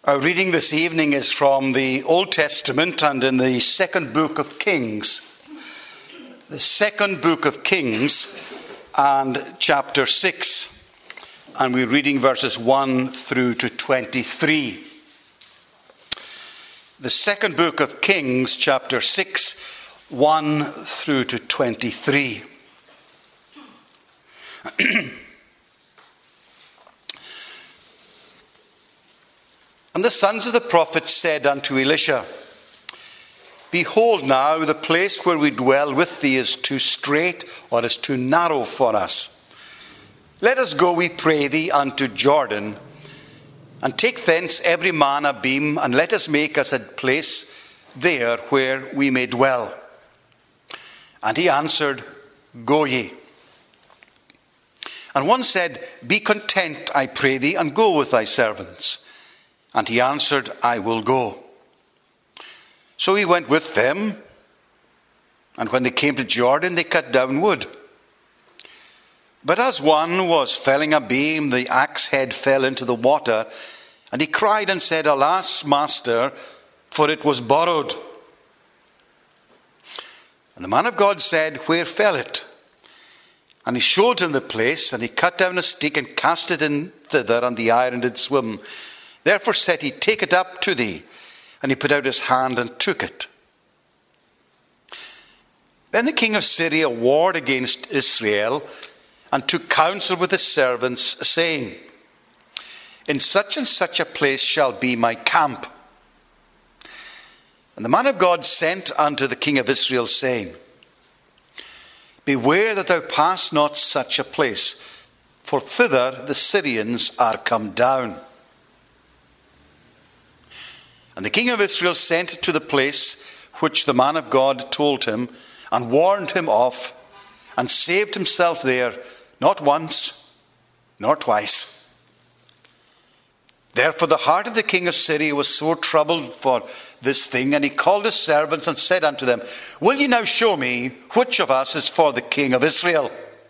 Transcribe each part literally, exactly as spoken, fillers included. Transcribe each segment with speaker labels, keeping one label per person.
Speaker 1: Our reading this evening is from the Old Testament and in the second book of Kings. The second book of Kings and chapter six. And we're reading verses one through to twenty-three. The second book of Kings, chapter six, one through to twenty-three. And the sons of the prophets said unto Elisha, Behold now, the place where we dwell with thee is too strait, or is too narrow for us. Let us go, we pray thee, unto Jordan, and take thence every man a beam, and let us make us a place there where we may dwell. And he answered, Go ye. And one said, Be content, I pray thee, and go with thy servants. And he answered, I will go. So he went with them, and when they came to Jordan, they cut down wood. But as one was felling a beam, the axe head fell into the water, and he cried and said, Alas, master, for it was borrowed. And the man of God said, Where fell it? And he showed him the place, and he cut down a stick and cast it in thither, and the iron did swim. Therefore said he, Take it up to thee. And he put out his hand and took it. Then the king of Syria warred against Israel, and took counsel with his servants, saying, In such and such a place shall be my camp. And the man of God sent unto the king of Israel, saying, Beware that thou pass not such a place, for thither the Syrians are come down. And the king of Israel sent to the place which the man of God told him, and warned him of, and saved himself there, not once, nor twice. Therefore the heart of the king of Syria was sore troubled for this thing, and he called his servants and said unto them, Will ye now show me which of us is for the king of Israel?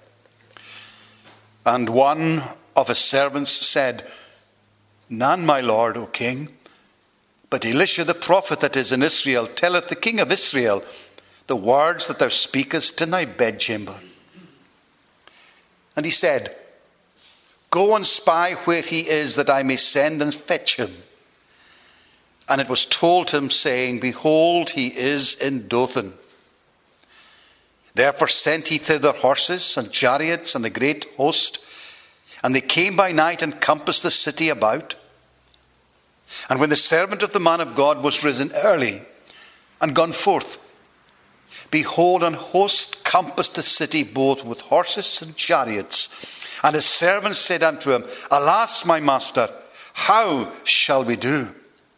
Speaker 1: And one of his servants said, None, my lord, O king. But Elisha the prophet that is in Israel telleth the king of Israel the words that thou speakest in thy bedchamber. And he said, Go and spy where he is, that I may send and fetch him. And it was told him, saying, Behold, he is in Dothan. Therefore sent he thither horses and chariots and a great host, and they came by night and compassed the city about. And when the servant of the man of God was risen early and gone forth, behold, an host compassed the city both with horses and chariots. And his servant said unto him, Alas, my master, how shall we do?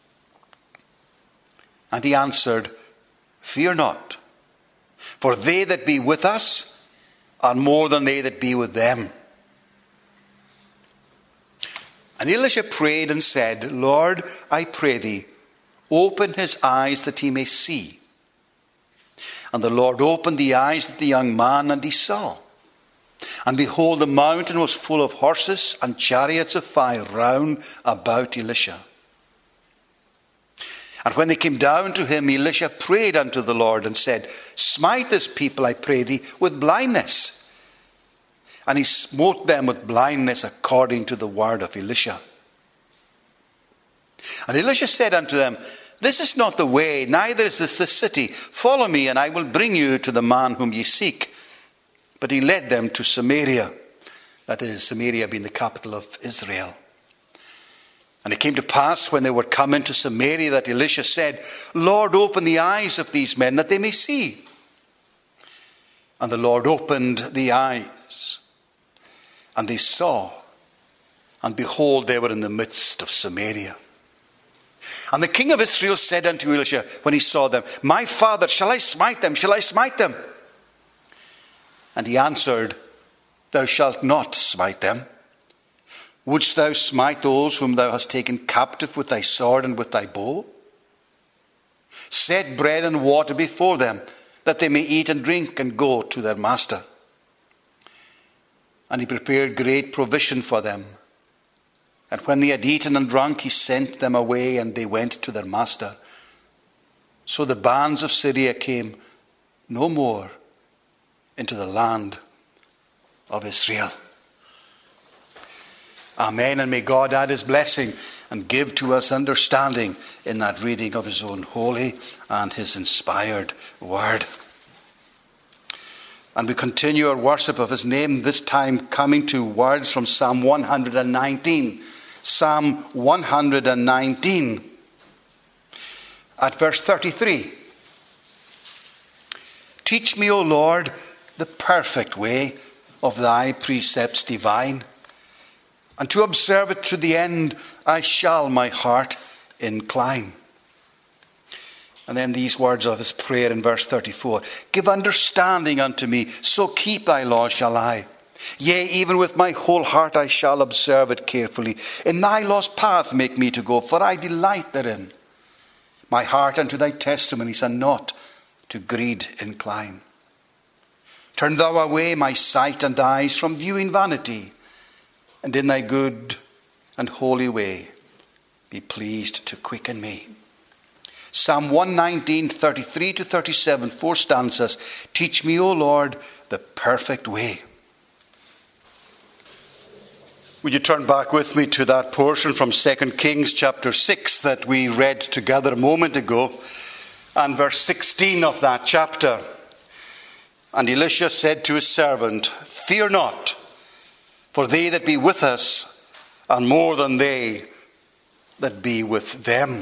Speaker 1: And he answered, Fear not, for they that be with us are more than they that be with them. And Elisha prayed and said, Lord, I pray thee, open his eyes that he may see. And the Lord opened the eyes of the young man, and he saw. And behold, the mountain was full of horses and chariots of fire round about Elisha. And when they came down to him, Elisha prayed unto the Lord and said, Smite this people, I pray thee, with blindness. And he smote them with blindness according to the word of Elisha. And Elisha said unto them, This is not the way, neither is this the city. Follow me, and I will bring you to the man whom ye seek. But he led them to Samaria, that is, Samaria being the capital of Israel. And it came to pass, when they were come into Samaria, that Elisha said, Lord, open the eyes of these men, that they may see. And the Lord opened the eyes, and they saw, and behold, they were in the midst of Samaria. And the king of Israel said unto Elisha, when he saw them, My father, shall I smite them? Shall I smite them? And he answered, Thou shalt not smite them. Wouldst thou smite those whom thou hast taken captive with thy sword and with thy bow? Set bread and water before them, that they may eat and drink and go to their master. And he prepared great provision for them. And when they had eaten and drunk, he sent them away, and they went to their master. So the bands of Syria came no more into the land of Israel. Amen. And may God add his blessing and give to us understanding in that reading of his own holy and his inspired word. And we continue our worship of his name, this time coming to words from Psalm one hundred nineteen. Psalm one hundred nineteen, at verse thirty-three. Teach me, O Lord, the perfect way of thy precepts divine, and to observe it to the end I shall my heart incline. And then these words of his prayer in verse thirty-four. Give understanding unto me, so keep thy law shall I. Yea, even with my whole heart I shall observe it carefully. In thy law's path make me to go, for I delight therein. My heart unto thy testimonies, and not to greed incline. Turn thou away my sight and eyes from viewing vanity, and in thy good and holy way be pleased to quicken me. Psalm one nineteen, thirty-three to thirty-seven, four stanzas. Teach me, O Lord, the perfect way. Would you turn back with me to that portion from Second Kings chapter six that we read together a moment ago, and verse sixteen of that chapter. And Elisha said to his servant, Fear not, for they that be with us are more than they that be with them.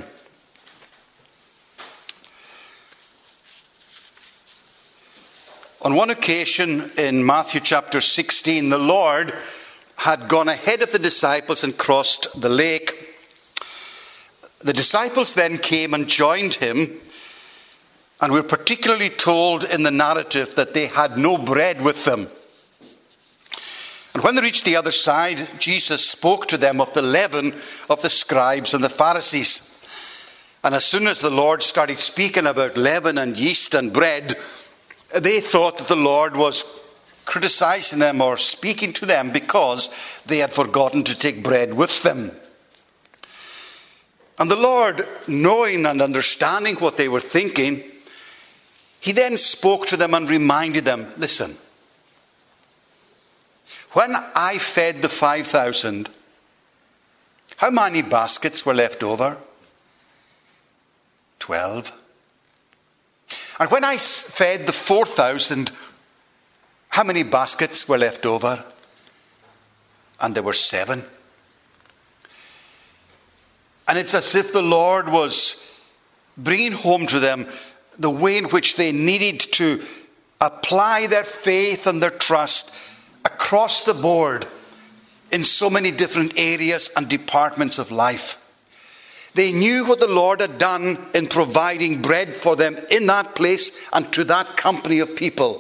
Speaker 1: On one occasion in Matthew chapter sixteen, the Lord had gone ahead of the disciples and crossed the lake. The disciples then came and joined him, and we're particularly told in the narrative that they had no bread with them. And when they reached the other side, Jesus spoke to them of the leaven of the scribes and the Pharisees. And as soon as the Lord started speaking about leaven and yeast and bread, they thought that the Lord was criticizing them or speaking to them because they had forgotten to take bread with them. And the Lord, knowing and understanding what they were thinking, he then spoke to them and reminded them, listen, when I fed the five thousand, how many baskets were left over? Twelve. And when I fed the four thousand, how many baskets were left over? And there were seven. And it's as if the Lord was bringing home to them the way in which they needed to apply their faith and their trust across the board in so many different areas and departments of life. They knew what the Lord had done in providing bread for them in that place and to that company of people.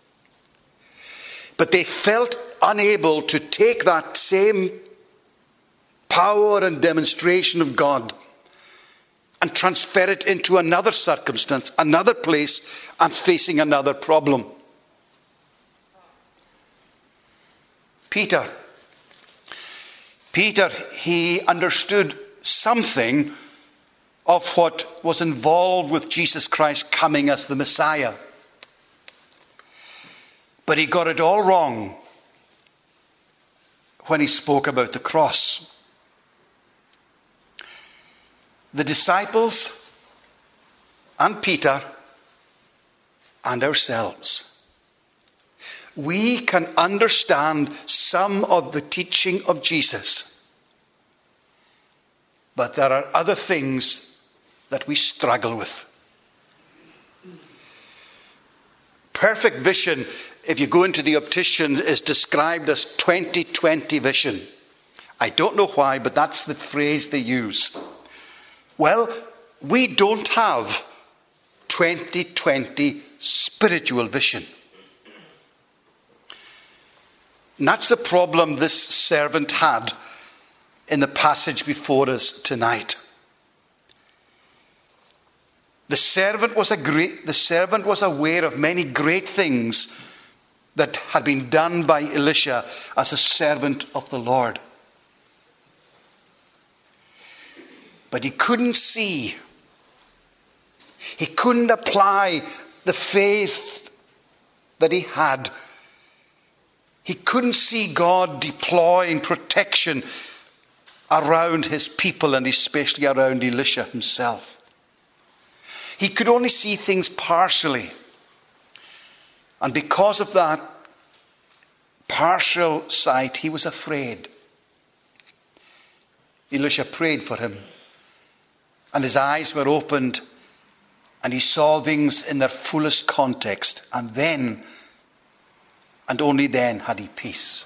Speaker 1: But they felt unable to take that same power and demonstration of God and transfer it into another circumstance, another place, and facing another problem. Peter. Peter, he understood something of what was involved with Jesus Christ coming as the Messiah. But he got it all wrong when he spoke about the cross. The disciples and Peter and ourselves, we can understand some of the teaching of Jesus, but there are other things that we struggle with. Perfect vision, if you go into the optician, is described as twenty twenty vision. I don't know why, but that's the phrase they use. Well, we don't have twenty twenty spiritual vision. And that's the problem this servant had in the passage before us tonight. The servant was a great, the servant was aware of many great things that had been done by Elisha as a servant of the Lord. But he couldn't see. He couldn't apply the faith that he had. He couldn't see God deploying protection around his people, and especially around Elisha himself. He could only see things partially. And because of that partial sight, he was afraid. Elisha prayed for him, and his eyes were opened, and he saw things in their fullest context. And then, and only then, had he peace.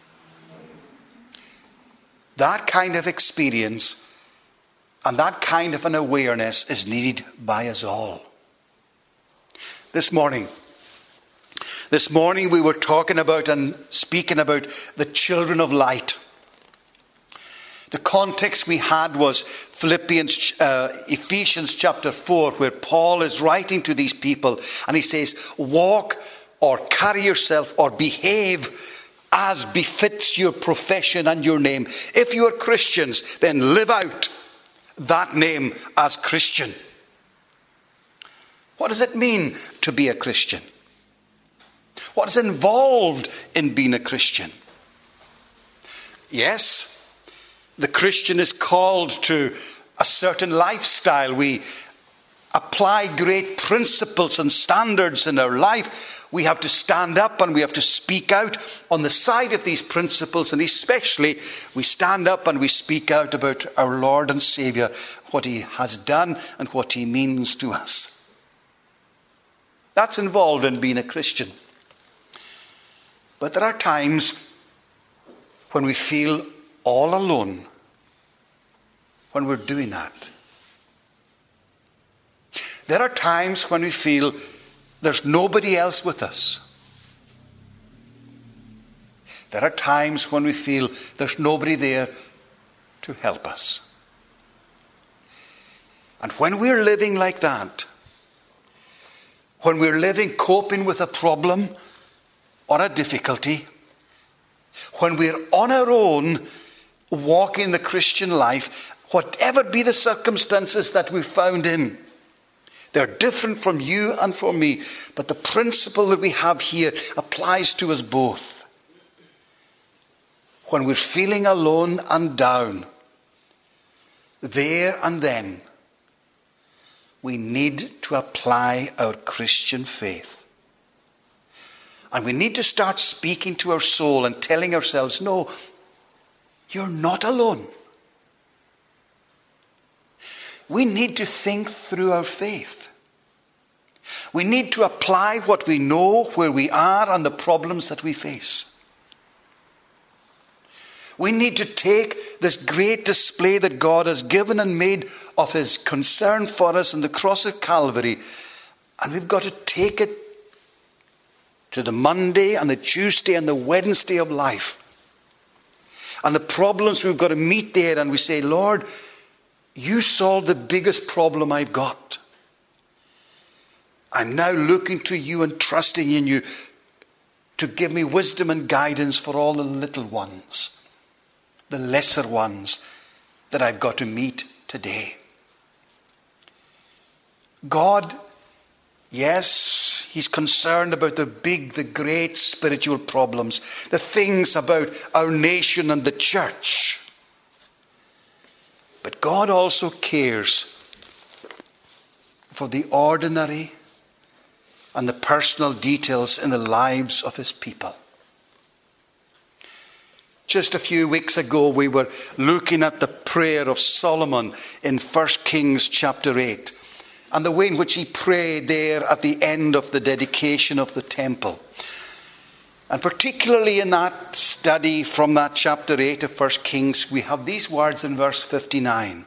Speaker 1: That kind of experience and that kind of an awareness is needed by us all. This morning, this morning we were talking about and speaking about the children of light. The context we had was Philippians, uh, Ephesians chapter four, where Paul is writing to these people, and he says, walk or carry yourself or behave as befits your profession and your name. If you are Christians, then live out that name as Christian. What does it mean to be a Christian? What is involved in being a Christian? Yes, the Christian is called to a certain lifestyle. We apply great principles and standards in our life. We have to stand up and we have to speak out on the side of these principles, and especially we stand up and we speak out about our Lord and Saviour, what he has done and what he means to us. That's involved in being a Christian. But there are times when we feel all alone when we're doing that. There are times when we feel there's nobody else with us. There are times when we feel there's nobody there to help us. And when we're living like that, when we're living coping with a problem or a difficulty, when we're on our own walking the Christian life, whatever be the circumstances that we're found in, they're different from you and from me, but the principle that we have here applies to us both. When we're feeling alone and down, there and then, we need to apply our Christian faith. And we need to start speaking to our soul and telling ourselves, no, you're not alone. We need to think through our faith. We need to apply what we know, where we are, and the problems that we face. We need to take this great display that God has given and made of his concern for us on the cross of Calvary, and we've got to take it to the Monday and the Tuesday and the Wednesday of life. And the problems we've got to meet there, and we say, Lord, you solved the biggest problem I've got. I'm now looking to you and trusting in you to give me wisdom and guidance for all the little ones, the lesser ones that I've got to meet today. God, yes, he's concerned about the big, the great spiritual problems, the things about our nation and the church. But God also cares for the ordinary and the personal details in the lives of his people. Just a few weeks ago, we were looking at the prayer of Solomon in First Kings chapter eight, and the way in which he prayed there at the end of the dedication of the temple. And particularly in that study from that chapter eight of First Kings, we have these words in verse fifty-nine.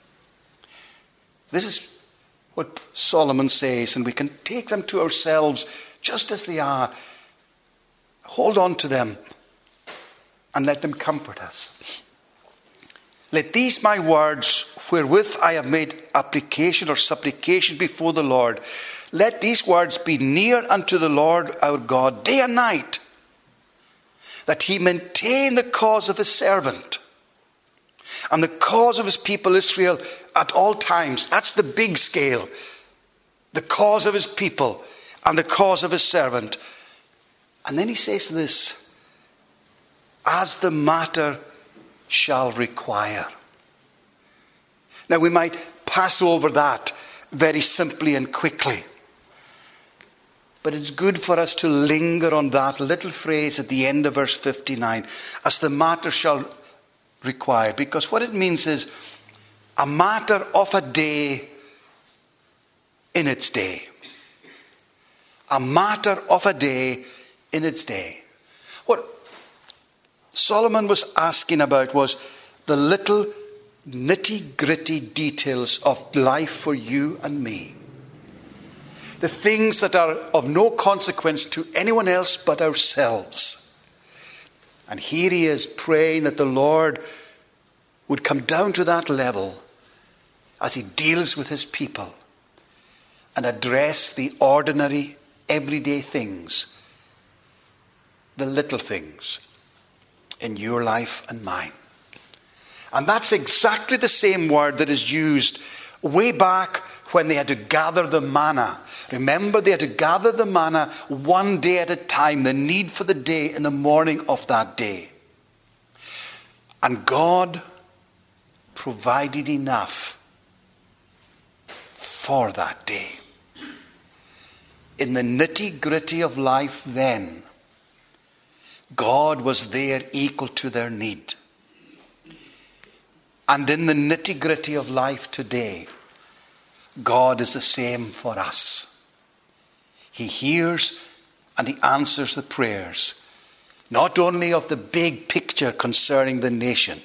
Speaker 1: This is what Solomon says, and we can take them to ourselves just as they are. Hold on to them and let them comfort us. Let these my words, wherewith I have made application or supplication before the Lord, let these words be near unto the Lord our God day and night, that he maintain the cause of his servant. and the cause of his people Israel at all times. That's the big scale. The cause of his people and the cause of his servant. And then he says this, as the matter shall require. Now we might pass over that very simply and quickly. But it's good for us to linger on that little phrase at the end of verse fifty-nine, as the matter shall require. Because what it means is a matter of a day in its day. A matter of a day in its day. What Solomon was asking about was the little nitty-gritty details of life for you and me. The things that are of no consequence to anyone else but ourselves. And here he is praying that the Lord would come down to that level as he deals with his people and address the ordinary, everyday things, the little things in your life and mine. And that's exactly the same word that is used way back when they had to gather the manna. Remember, they had to gather the manna one day at a time, the need for the day in the morning of that day. And God provided enough for that day. In the nitty-gritty of life then, God was there equal to their need. And in the nitty-gritty of life today, God is the same for us. He hears and he answers the prayers, not only of the big picture concerning the nation,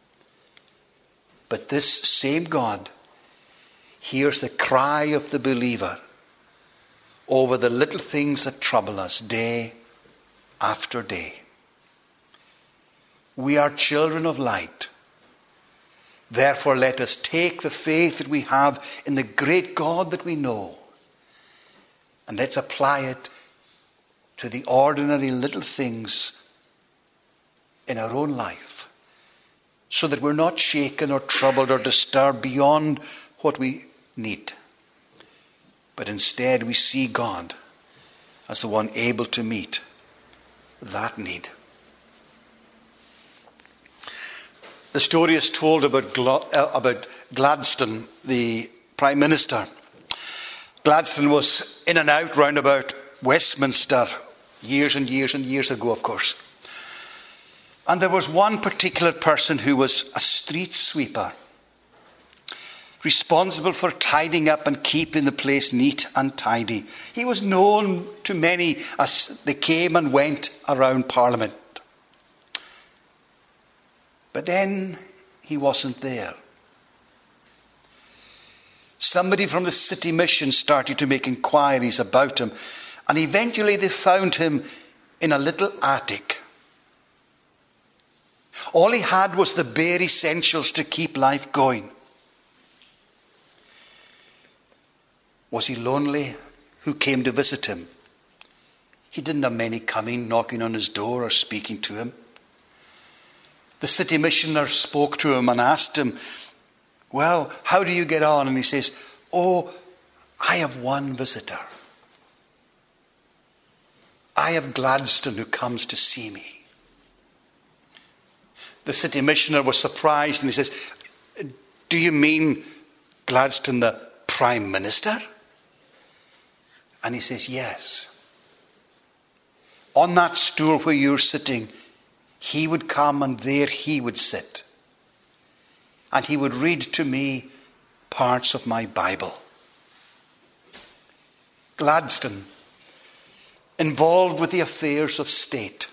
Speaker 1: but this same God hears the cry of the believer over the little things that trouble us day after day. We are children of light. Therefore, let us take the faith that we have in the great God that we know, and let's apply it to the ordinary little things in our own life, so that we're not shaken or troubled or disturbed beyond what we need. But instead we see God as the one able to meet that need. The story is told about, Gla- uh, about Gladstone, the Prime Minister. Gladstone was in and out round about Westminster years and years and years ago, of course. And there was one particular person who was a street sweeper, responsible for tidying up and keeping the place neat and tidy. He was known to many as they came and went around Parliament. But then he wasn't there. Somebody from the city mission started to make inquiries about him, and eventually they found him in a little attic. All he had was the bare essentials to keep life going. Was he lonely? Who came to visit him? He didn't have many coming, knocking on his door or speaking to him. The city missioner spoke to him and asked him, well, how do you get on? And he says, oh, I have one visitor. I have Gladstone who comes to see me. The city missioner was surprised and he says, do you mean Gladstone, the Prime Minister? And he says, yes. On that stool where you're sitting, he would come and there he would sit. And he would read to me parts of my Bible. Gladstone, involved with the affairs of state.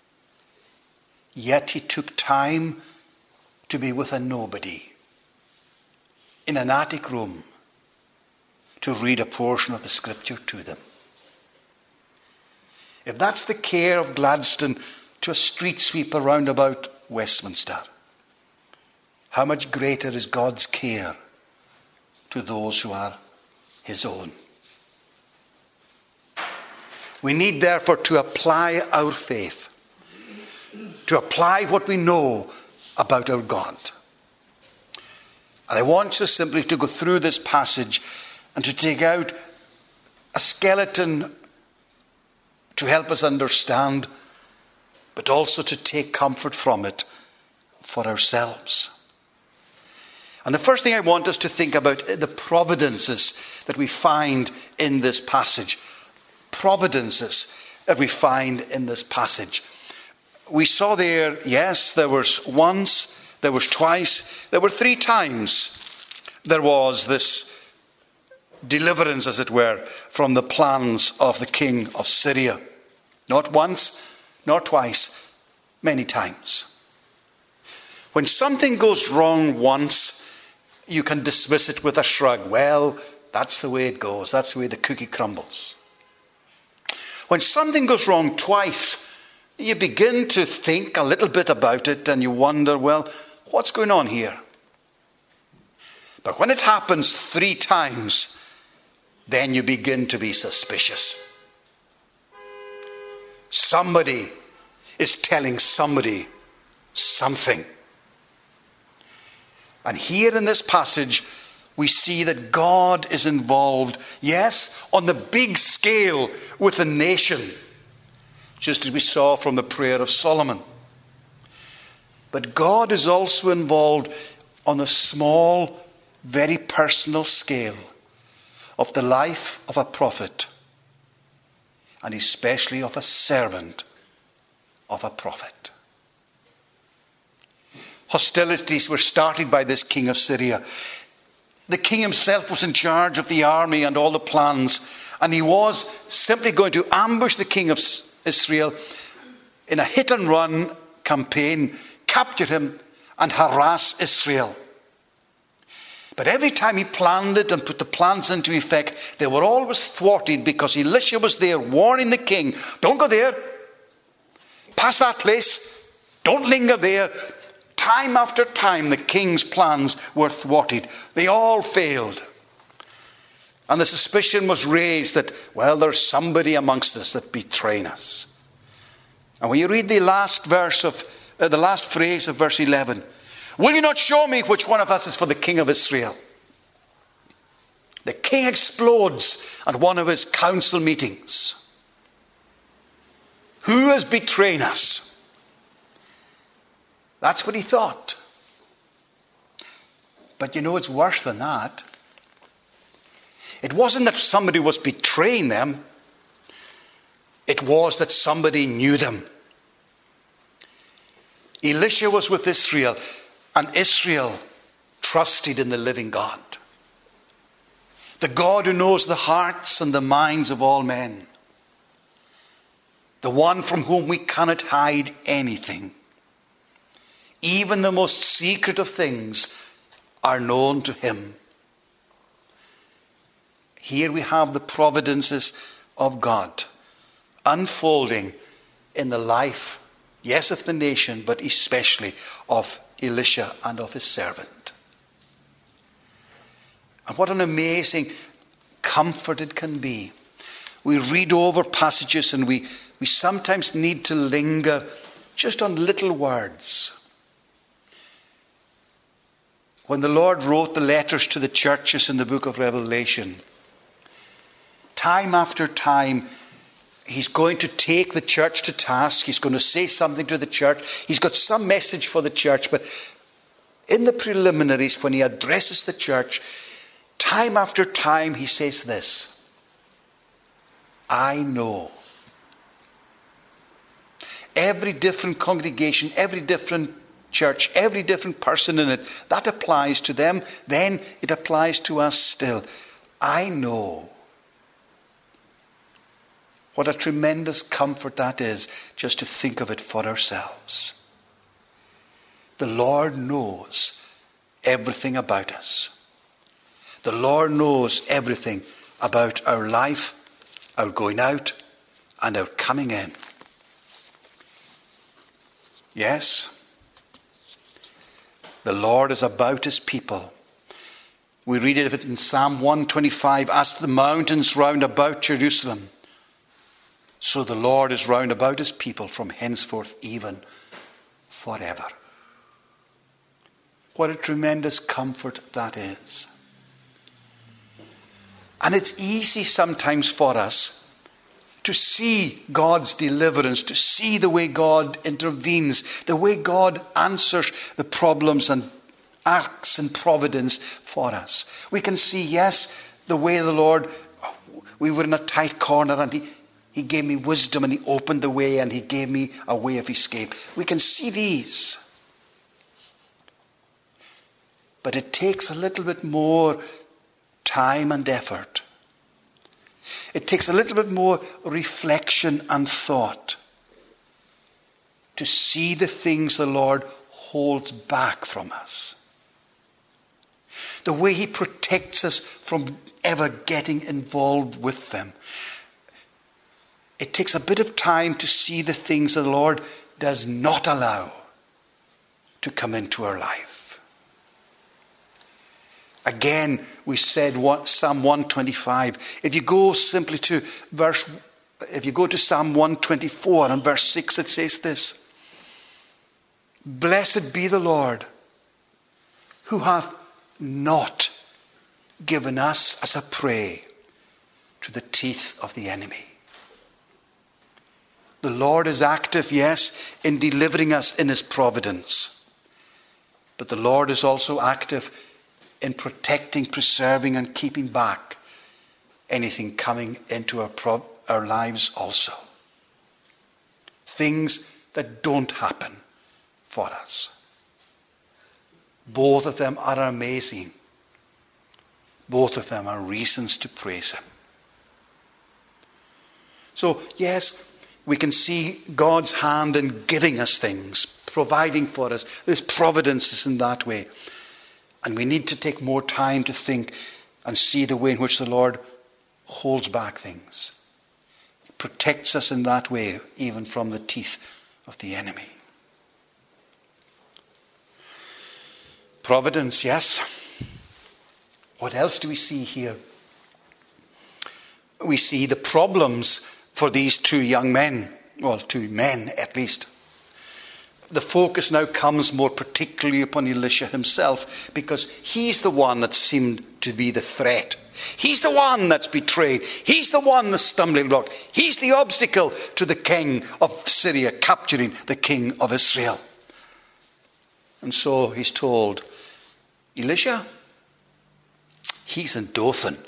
Speaker 1: Yet he took time to be with a nobody in an attic room to read a portion of the scripture to them. If that's the care of Gladstone to a street sweeper round about Westminster, how much greater is God's care to those who are his own? We need therefore to apply our faith, to apply what we know about our God. And I want you simply to go through this passage and to take out a skeleton to help us understand, but also to take comfort from it for ourselves. And the first thing I want us to think about are the providences that we find in this passage. Providences that we find in this passage. We saw there, yes, there was once, there was twice, there were three times there was this deliverance, as it were, from the plans of the king of Syria. Not once, not twice, many times. When something goes wrong once, you can dismiss it with a shrug. Well, that's the way it goes. That's the way the cookie crumbles. When something goes wrong twice, you begin to think a little bit about it and you wonder, well, what's going on here? But when it happens three times, then you begin to be suspicious. Somebody is telling somebody something. And here in this passage, we see that God is involved, yes, on the big scale with the nation, just as we saw from the prayer of Solomon. But God is also involved on a small, very personal scale of the life of a prophet, and especially of a servant of a prophet. Hostilities were started by this king of Syria. The king himself was in charge of the army and all the plans, and he was simply going to ambush the king of Israel in a hit-and-run campaign, capture him and harass Israel. But every time he planned it and put the plans into effect, they were always thwarted because Elisha was there warning the king, don't go there, pass that place, don't linger there. Time after time, the king's plans were thwarted. They all failed. And the suspicion was raised that, well, there's somebody amongst us that betraying us. And when you read the last verse of, uh, the last phrase of verse eleven, will you not show me which one of us is for the king of Israel? The king explodes at one of his council meetings. Who is betraying us? That's what he thought. But you know, it's worse than that. It wasn't that somebody was betraying them. It was that somebody knew them. Elisha was with Israel, and Israel trusted in the living God. The God who knows the hearts and the minds of all men. The one from whom we cannot hide anything. Even the most secret of things are known to him. Here we have the providences of God unfolding in the life, yes, of the nation, but especially of Elisha and of his servant. And what an amazing comfort it can be. We read over passages and we, we sometimes need to linger just on little words. When the Lord wrote the letters to the churches in the book of Revelation, time after time, he's going to take the church to task. He's going to say something to the church. He's got some message for the church. But in the preliminaries, when he addresses the church, time after time, he says this: I know. Every different congregation, every different church, every different person in it, that applies to them, then it applies to us still. I know. What a tremendous comfort that is, just to think of it for ourselves. The Lord knows everything about us. The Lord knows everything about our life, our going out, and our coming in. Yes, the Lord is about his people. We read of it in Psalm one twenty-five, as the mountains round about Jerusalem, so the Lord is round about his people from henceforth even forever. What a tremendous comfort that is. And it's easy sometimes for us to see God's deliverance, to see the way God intervenes, the way God answers the problems and acts in providence for us. We can see, yes, the way the Lord, we were in a tight corner and he, he gave me wisdom and he opened the way and he gave me a way of escape. We can see these. But it takes a little bit more time and effort. It takes a little bit more reflection and thought to see the things the Lord holds back from us. The way he protects us from ever getting involved with them. It takes a bit of time to see the things that the Lord does not allow to come into our life. Again, we said what, Psalm one twenty-five. If you go simply to verse, if you go to Psalm one twenty-four and verse six, it says this. Blessed be the Lord, who hath not given us as a prey to the teeth of the enemy. The Lord is active, yes, in delivering us in his providence. But the Lord is also active in protecting, preserving, and keeping back anything coming into our, pro- our lives also. Things that don't happen for us. Both of them are amazing. Both of them are reasons to praise him. So, yes, we can see God's hand in giving us things, providing for us. There's providence is in that way. And we need to take more time to think and see the way in which the Lord holds back things. He protects us in that way, even from the teeth of the enemy. Providence, yes. What else do we see here? We see the problems for these two young men. Well, two men at least. The focus now comes more particularly upon Elisha himself, because he's the one that seemed to be the threat. He's the one that's betrayed. He's the one, the stumbling block. He's the obstacle to the king of Syria capturing the king of Israel. And so he's told, Elisha, he's in Dothan.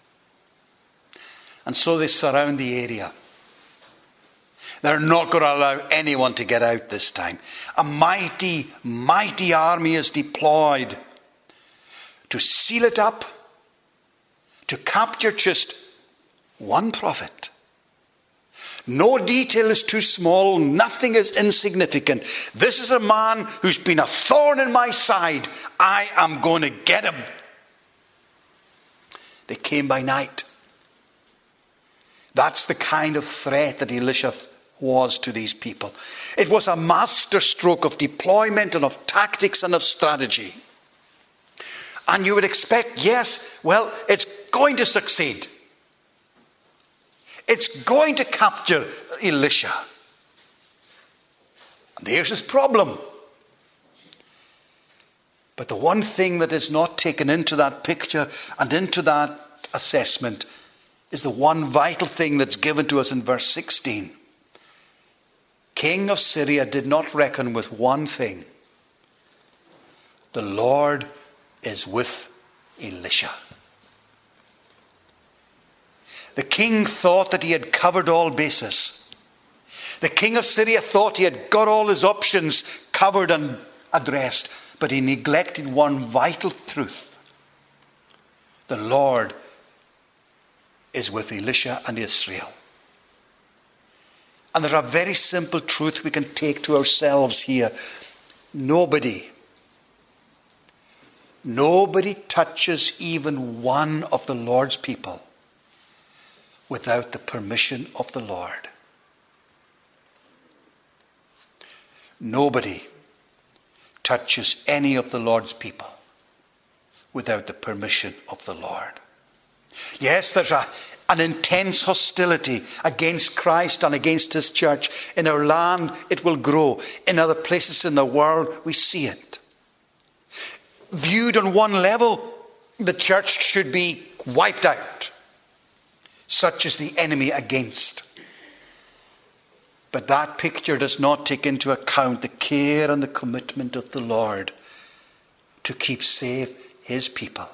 Speaker 1: And so they surround the area. They're not going to allow anyone to get out this time. A mighty, mighty army is deployed to seal it up, to capture just one prophet. No detail is too small. Nothing is insignificant. This is a man who's been a thorn in my side. I am going to get him. They came by night. That's the kind of threat that Elisha was to these people. It was a masterstroke of deployment and of tactics and of strategy. And you would expect, yes, well, it's going to succeed. It's going to capture Elisha. And there's his problem. But the one thing that is not taken into that picture and into that assessment is the one vital thing that's given to us in verse sixteen. King of Syria did not reckon with one thing. The Lord is with Elisha. The king thought that he had covered all bases. The king of Syria thought he had got all his options covered and addressed, but he neglected one vital truth. The Lord is with Elisha and Israel. And there's a very simple truth we can take to ourselves here. Nobody, nobody touches even one of the Lord's people without the permission of the Lord. Nobody touches any of the Lord's people without the permission of the Lord. Yes, there's a An intense hostility against Christ and against his church. In our land, it will grow. In other places in the world, we see it. viewed on one level, the church should be wiped out. Such is the enemy against. But that picture does not take into account the care and the commitment of the Lord to keep safe his people.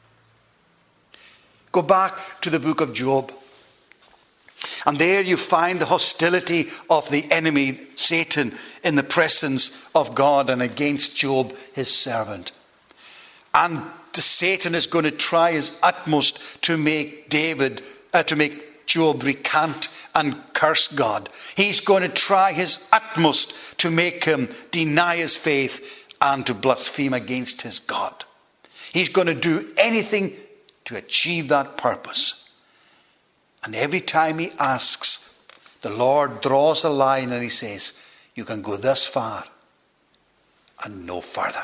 Speaker 1: Go back to the book of Job. And there you find the hostility of the enemy, Satan, in the presence of God and against Job, his servant. And Satan is going to try his utmost to make David, uh, to make Job recant and curse God. He's going to try his utmost to make him deny his faith and to blaspheme against his God. He's going to do anything to achieve that purpose. And every time he asks, the Lord draws a line and he says, you can go this far and no further.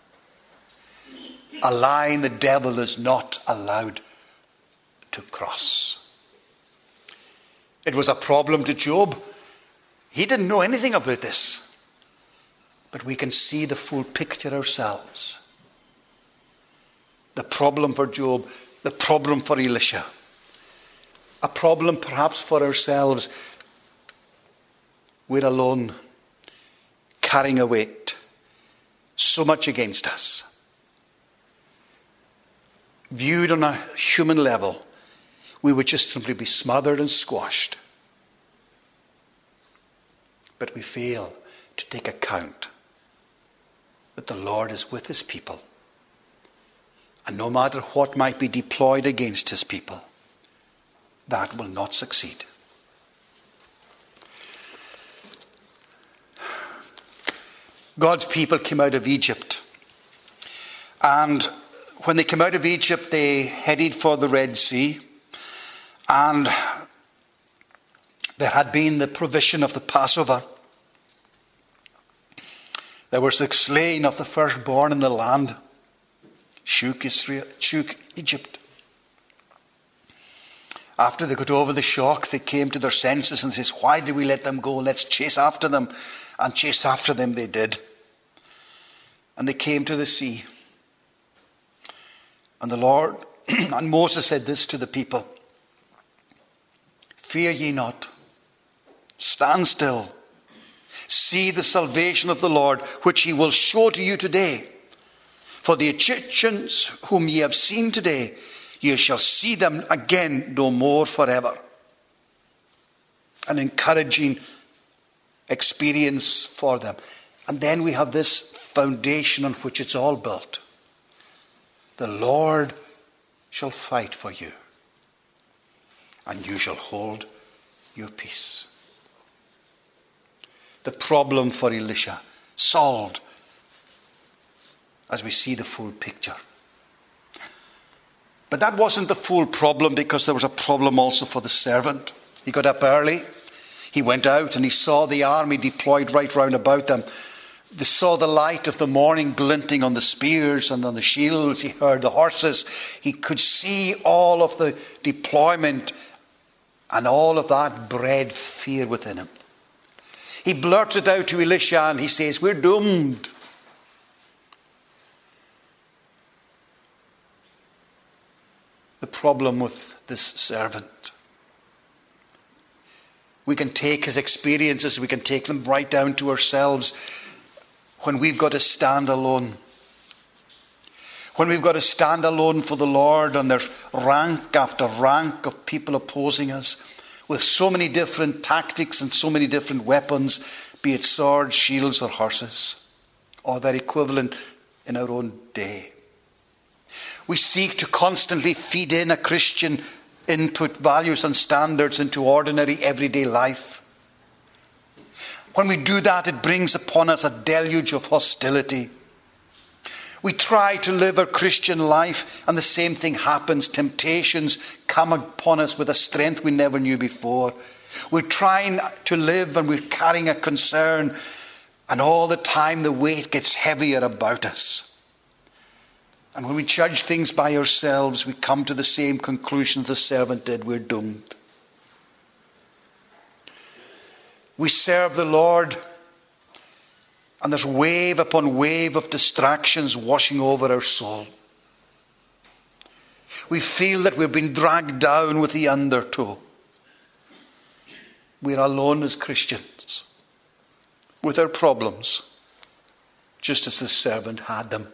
Speaker 1: A line the devil is not allowed to cross. It was a problem to Job. He didn't know anything about this. But we can see the full picture ourselves. The problem for Job, the problem for Elisha. A problem perhaps for ourselves. We're alone, carrying a weight. So much against us. Viewed on a human level, we would just simply be smothered and squashed. But we fail to take account that the Lord is with his people. And no matter what might be deployed against his people, that will not succeed. God's people came out of Egypt. And when they came out of Egypt, they headed for the Red Sea. And there had been the provision of the Passover. There was the slaying of the firstborn in the land. Shook Israel, shook Egypt. After they got over the shock, they came to their senses and says, why did we let them go? Let's chase after them. And chase after them they did. And they came to the sea. And the Lord, and Moses said this to the people. Fear ye not. Stand still. See the salvation of the Lord, which he will show to you today. For the Egyptians whom ye have seen today, you shall see them again no more forever. An encouraging experience for them. And then we have this foundation on which it's all built. The Lord shall fight for you, and you shall hold your peace. The problem for Elisha solved as we see the full picture. But that wasn't the full problem, because there was a problem also for the servant. He got up early. He went out and he saw the army deployed right round about them. They saw the light of the morning glinting on the spears and on the shields. He heard the horses. He could see all of the deployment, and all of that bred fear within him. He blurted out to Elisha and he says, we're doomed. The problem with this servant. We can take his experiences, we can take them right down to ourselves when we've got to stand alone. When we've got to stand alone for the Lord, and there's rank after rank of people opposing us with so many different tactics and so many different weapons, be it swords, shields or horses, or their equivalent in our own day. We seek to constantly feed in a Christian input, values and standards into ordinary everyday life. When we do that, it brings upon us a deluge of hostility. We try to live our Christian life, and the same thing happens. Temptations come upon us with a strength we never knew before. We're trying to live and we're carrying a concern, and all the time the weight gets heavier about us. And when we judge things by ourselves, we come to the same conclusion the servant did. We're doomed. We serve the Lord And there's wave upon wave of distractions washing over our soul. We feel that we've been dragged down with the undertow. We're alone as Christians with our problems, just as the servant had them.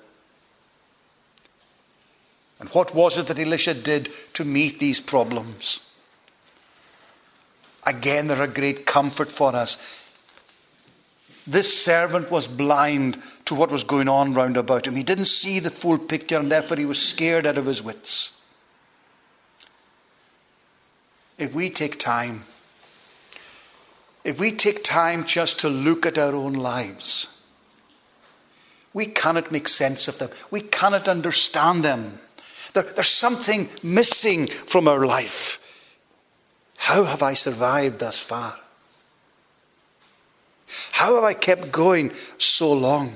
Speaker 1: And what was it that Elisha did to meet these problems? Again, they're a great comfort for us. This servant was blind to what was going on round about him. He didn't see the full picture, and therefore he was scared out of his wits. If we take time, if we take time just to look at our own lives, we cannot make sense of them. We cannot understand them. There, there's something missing from our life. How have I survived thus far? How have I kept going so long?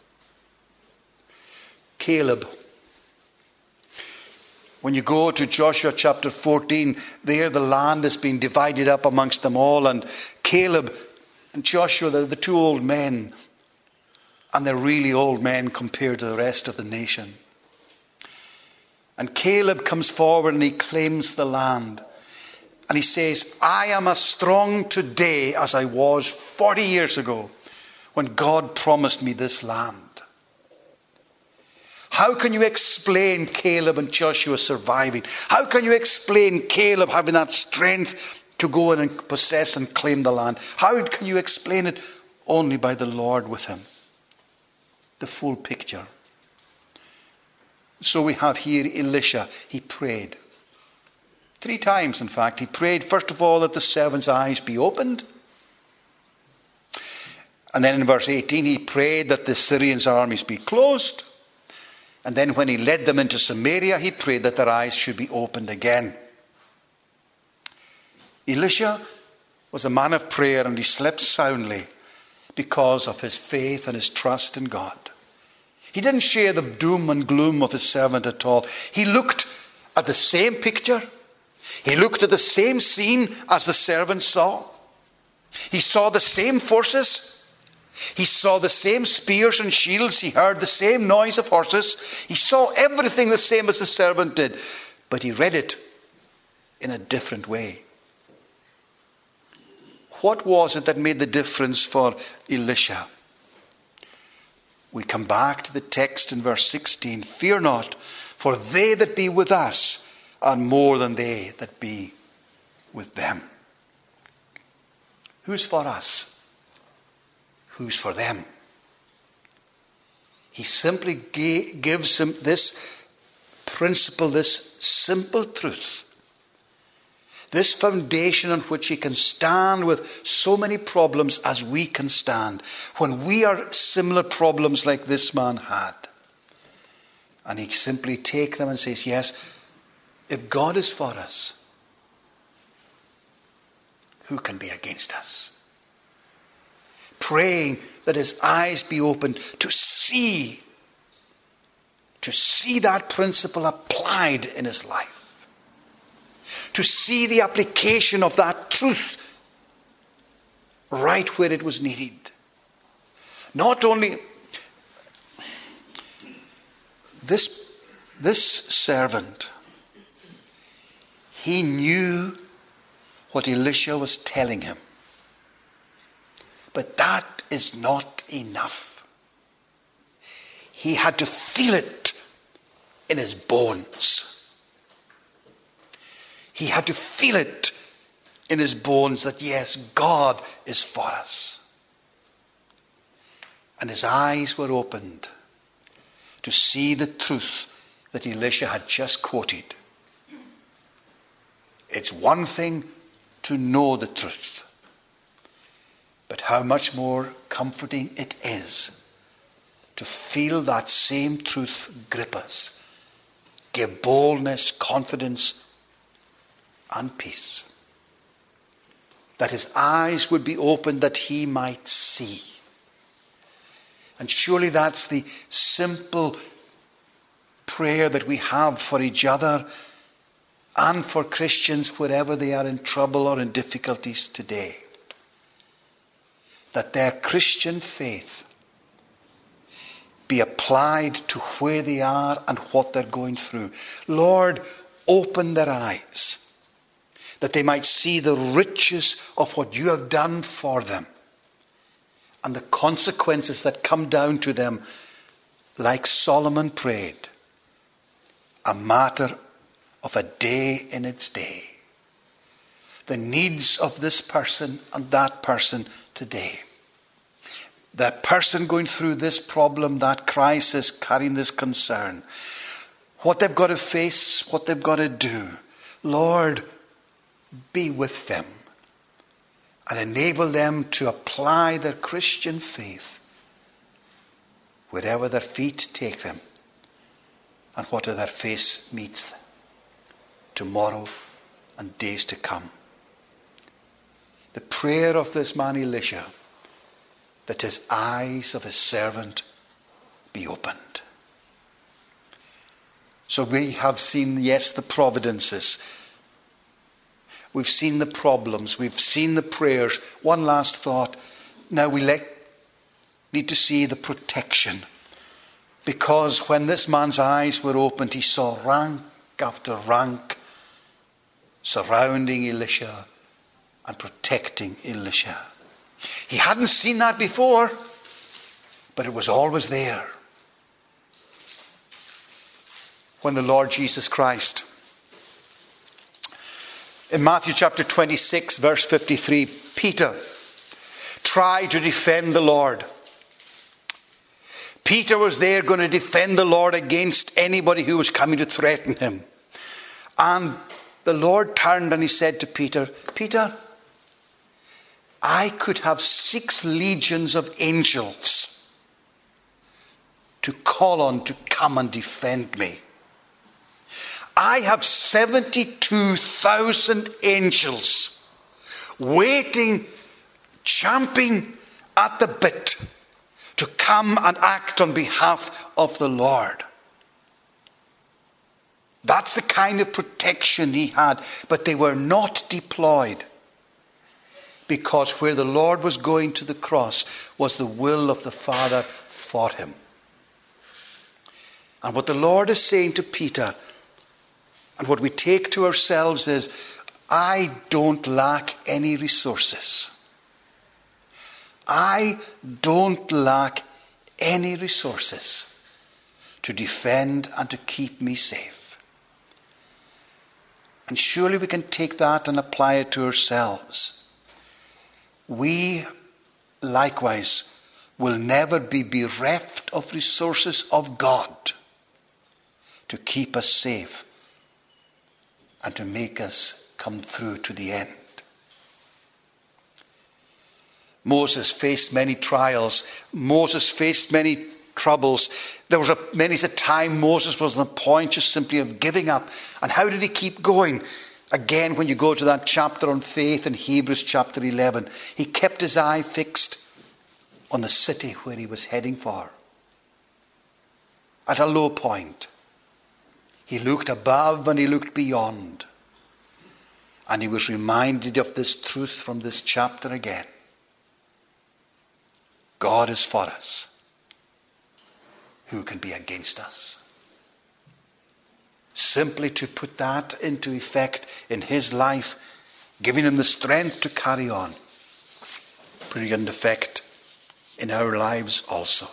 Speaker 1: Caleb. When you go to Joshua chapter fourteen, there the land has been divided up amongst them all. And Caleb and Joshua, they're the two old men. And they're really old men compared to the rest of the nation. And Caleb comes forward and he claims the land. And he says, I am as strong today as I was forty years ago when God promised me this land. How can you explain Caleb and Joshua surviving? How can you explain Caleb having that strength to go in and possess and claim the land? How can you explain it? Only by the Lord with him. The full picture. So we have here Elisha. He prayed. Three times, in fact. He prayed, first of all, that the servant's eyes be opened. And then in verse eighteen, he prayed that the Syrians' armies be closed. And then when he led them into Samaria, he prayed that their eyes should be opened again. Elisha was a man of prayer, and he slept soundly because of his faith and his trust in God. He didn't share the doom and gloom of his servant at all. He looked at the same picture. He looked at the same scene as the servant saw. He saw the same forces. He saw the same spears and shields. He heard the same noise of horses. He saw everything the same as the servant did. But he read it in a different way. What was it that made the difference for Elisha? We come back to the text in verse sixteen. Fear not, for they that be with us are more than they that be with them. Who's for us? Who's for them? He simply ga- gives him this principle, this simple truth, this foundation on which he can stand with so many problems as we can stand when we are similar problems like this man had. And he simply takes them and says, yes, if God is for us, who can be against us? Praying that his eyes be opened to see, to see that principle applied in his life. To see the application of that truth right where it was needed. Not only this, this servant, he knew what Elisha was telling him. But that is not enough. He had to feel it in his bones. He had to feel it in his bones that yes, God is for us. And his eyes were opened to see the truth that Elisha had just quoted. It's one thing to know the truth, but how much more comforting it is to feel that same truth grip us, give boldness, confidence, and peace. That his eyes would be opened that he might see. And surely that's the simple prayer that we have for each other and for Christians wherever they are in trouble or in difficulties today. That their Christian faith be applied to where they are and what they're going through. Lord, open their eyes, that they might see the riches of what you have done for them and the consequences that come down to them, like Solomon prayed, a matter of a day in its day. The needs of this person and that person today. That person going through this problem, that crisis, carrying this concern. What they've got to face, what they've got to do. Lord, be with them and enable them to apply their Christian faith wherever their feet take them and whatever their face meets tomorrow and days to come. The prayer of this man Elisha, that his eyes of his servant be opened. So we have seen, yes, the providences. We've seen the problems. We've seen the prayers. One last thought. Now we let, need to see the protection. Because when this man's eyes were opened, he saw rank after rank surrounding Elisha and protecting Elisha. He hadn't seen that before, but it was always there. When the Lord Jesus Christ, in Matthew chapter twenty-six, verse fifty-three, Peter tried to defend the Lord. Peter was there going to defend the Lord against anybody who was coming to threaten him. And the Lord turned and he said to Peter, Peter, I could have six legions of angels to call on to come and defend me. I have seventy-two thousand angels waiting, champing at the bit to come and act on behalf of the Lord. That's the kind of protection he had, but they were not deployed. Because where the Lord was going to the cross was the will of the Father for him. And what the Lord is saying to Peter, and what we take to ourselves is, I don't lack any resources. I don't lack any resources to defend and to keep me safe. And surely we can take that and apply it to ourselves. We, likewise, will never be bereft of resources of God to keep us safe and to make us come through to the end. Moses faced many trials. Moses faced many troubles. There was a, many a time Moses was on the point just simply of giving up. And how did he keep going? Again, when you go to that chapter on faith in Hebrews chapter eleven, he kept his eye fixed on the city where he was heading for. At a low point, he looked above and he looked beyond. And he was reminded of this truth from this chapter again. God is for us. Who can be against us? Simply to put that into effect in his life, giving him the strength to carry on, putting it into effect in our lives also.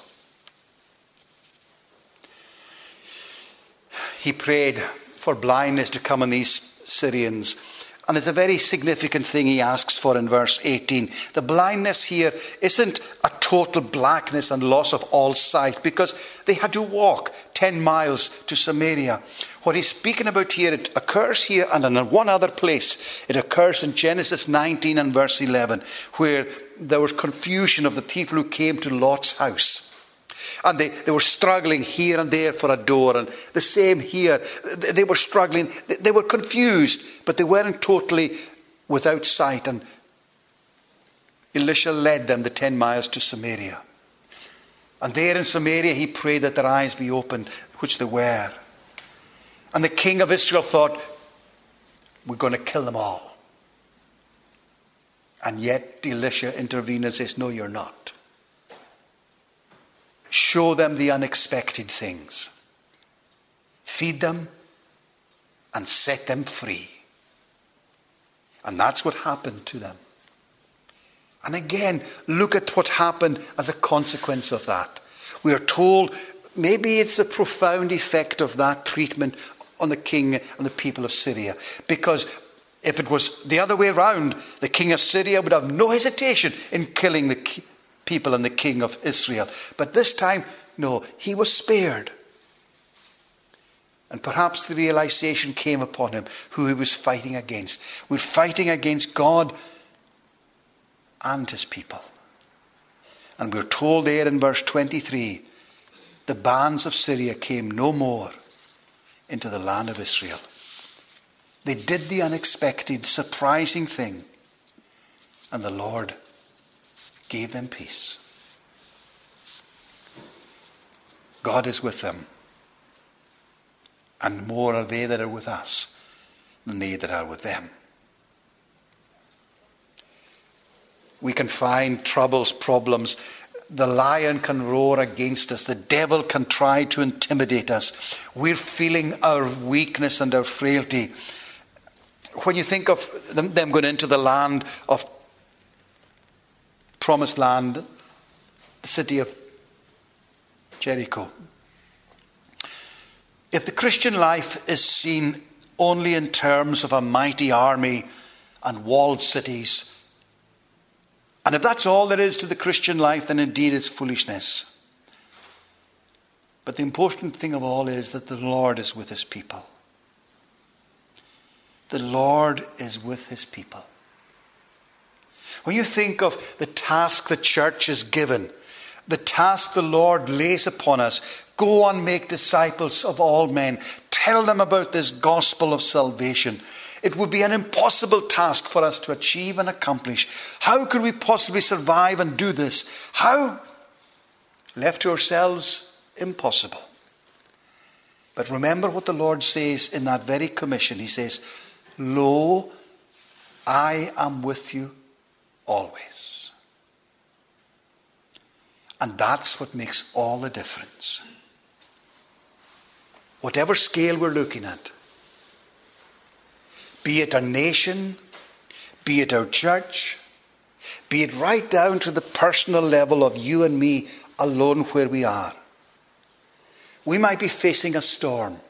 Speaker 1: He prayed for blindness to come on these Syrians. And it's a very significant thing he asks for in verse eighteen. The blindness here isn't a total blackness and loss of all sight, because they had to walk ten miles to Samaria. What he's speaking about here, it occurs here and in one other place. It occurs in Genesis nineteen and verse eleven, where there was confusion of the people who came to Lot's house. And they, they were struggling here and there for a door. And the same here. They were struggling. They were confused, but they weren't totally without sight. And Elisha led them the ten miles to Samaria. And there in Samaria he prayed that their eyes be opened, which they were. And the king of Israel thought, we're going to kill them all. And yet Elisha intervened and says, no, you're not. show them the unexpected things. Feed them and set them free. And that's what happened to them. And again, look at what happened as a consequence of that. We are told maybe it's a profound effect of that treatment on the king and the people of Syria. Because if it was the other way around, the king of Syria would have no hesitation in killing the people and the king of Israel. But this time, no, he was spared. And perhaps the realization came upon him who he was fighting against. We're fighting against God and his people. And we're told there in verse twenty-three, the bands of Syria came no more into the land of Israel. They did the unexpected, surprising thing, and the Lord gave them peace. God is with them, and more are they that are with us than they that are with them. We can find troubles, problems. The lion can roar against us. The devil can try to intimidate us. We're feeling our weakness and our frailty. When you think of them, them going into the land of promised land, the city of Jericho. If the Christian life is seen only in terms of a mighty army and walled cities, and if that's all there is to the Christian life, then indeed it's foolishness. But the important thing of all is that the Lord is with his people. The Lord is with his people. When you think of the task the church is given, the task the Lord lays upon us, go and make disciples of all men. Tell them about this gospel of salvation. It would be an impossible task for us to achieve and accomplish. How could we possibly survive and do this? How? Left to ourselves, impossible. But remember what the Lord says in that very commission. He says, "Lo, I am with you always." And that's what makes all the difference. Whatever scale we're looking at, be it a nation, be it our church, be it right down to the personal level of you and me alone where we are, we might be facing a storm.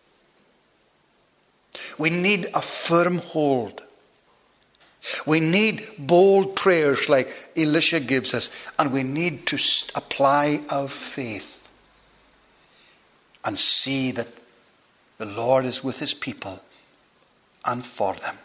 Speaker 1: We need a firm hold. We need bold prayers like Elisha gives us, and we need to apply our faith and see that the Lord is with his people and for them.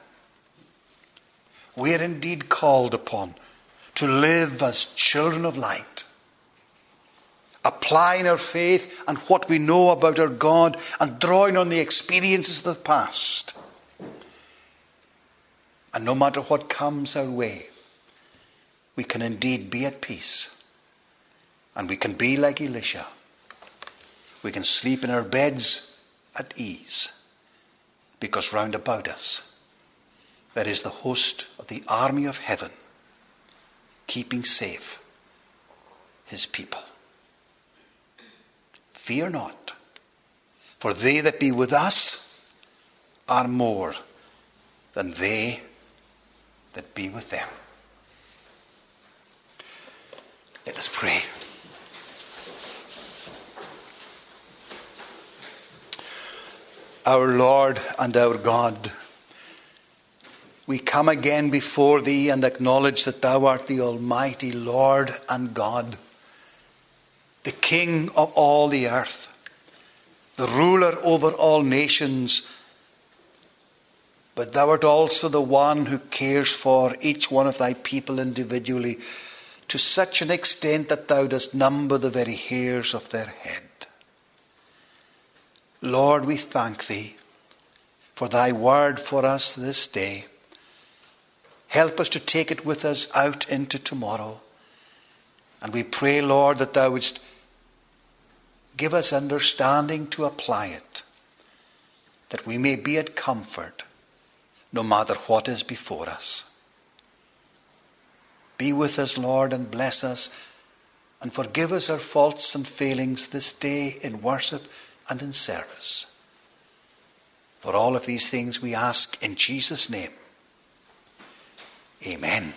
Speaker 1: We are indeed called upon to live as children of light, applying our faith and what we know about our God and drawing on the experiences of the past. And no matter what comes our way, we can indeed be at peace. And we can be like Elisha. We can sleep in our beds at ease, because round about us there is the host of the army of heaven, keeping safe his people. Fear not, for they that be with us are more than they that be with them. Let us pray. Our Lord and our God, we come again before thee and acknowledge that thou art the Almighty Lord and God, the King of all the earth, the ruler over all nations. But thou art also the one who cares for each one of thy people individually to such an extent that thou dost number the very hairs of their head. Lord, we thank thee for thy word for us this day. Help us to take it with us out into tomorrow. And we pray, Lord, that thou wouldst give us understanding to apply it, that we may be at comfort no matter what is before us. Be with us, Lord, and bless us and forgive us our faults and failings this day in worship and in service. For all of these things we ask in Jesus' name. Amen.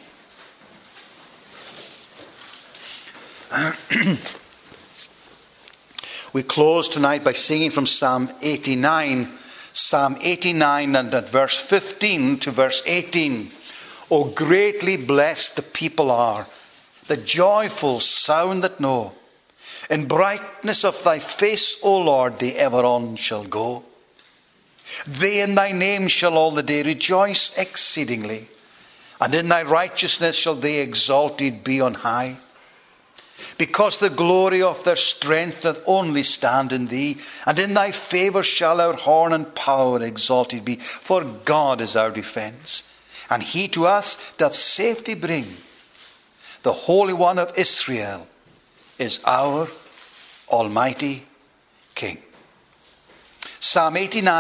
Speaker 1: We close tonight by singing from Psalm eighty-nine. Psalm eighty-nine and at verse fifteen to verse eighteen. O greatly blessed the people are, the joyful sound that know. In brightness of thy face, O Lord, they ever on shall go. They in thy name shall all the day rejoice exceedingly, and in thy righteousness shall they exalted be on high. Because the glory of their strength doth only stand in thee, and in thy favour shall our horn and power exalted be. For God is our defence, and he to us doth safety bring. The Holy One of Israel is our Almighty King. Psalm eighty-nine.